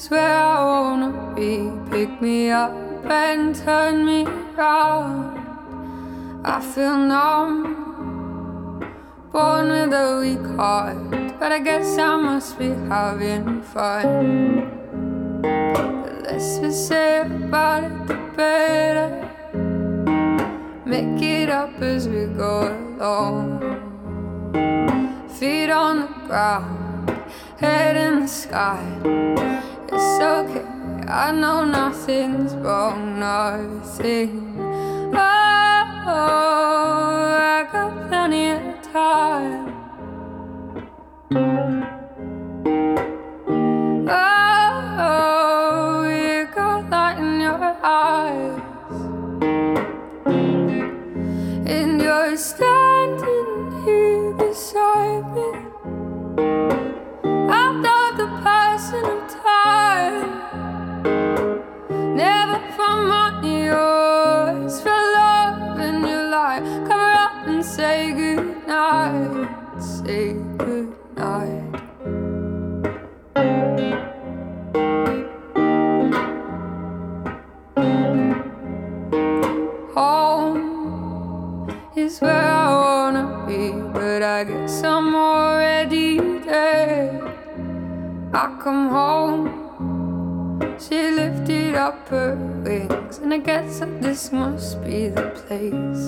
is where I wanna be. Pick me up and turn me round. I feel numb, born with a weak heart, but I guess I must be having fun. The less we say about it, the better. Make it up as we go along. Feet on the ground, head in the sky. It's okay, I know nothing's wrong, nothing. Oh, I got plenty of time. Oh, you got light in your eyes, and you're standing here beside me. I love the passing of time, never for money or for love in your life. Cover up and say goodnight, say goodnight. Home is where I wanna be, but I guess I'm already there. I come home, she lifted up her wings, and I guess that this must be the place.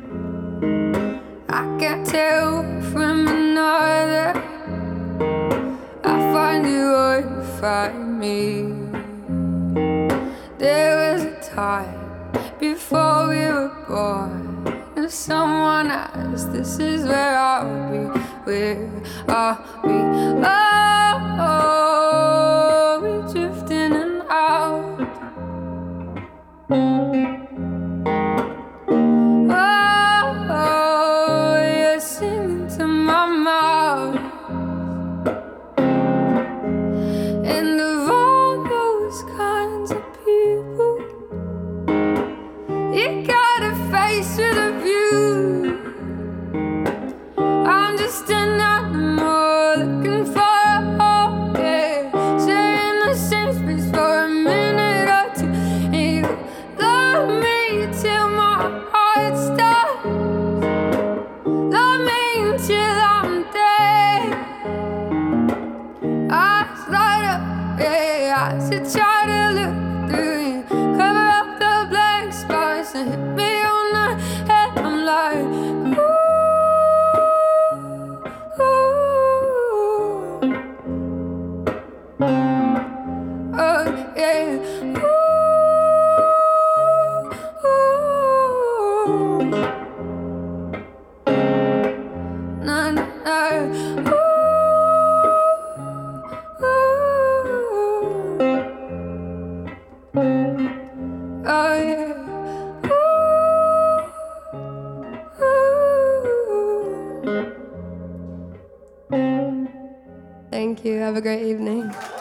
I can't tell from another, I find you or you find me. There was a time before we were born, if someone asked, this is where I'll be, where I'll be. Oh, we drift in and out. Oh, you're singing to my mouth. And of all those kinds of people, you got a face with a view. I'm just an animal looking for a home, yeah. Sharing the same space for a minute or two. And you love me till my heart stops. Love me until I'm dead. Eyes light up, yeah. I should try to look through you. Cover up the blank spots and hit me on the head. I'm like, ooh, ooh. Oh yeah, ooh, ooh. Na na na, ooh, ooh. Oh yeah. Thank you. Have a great evening.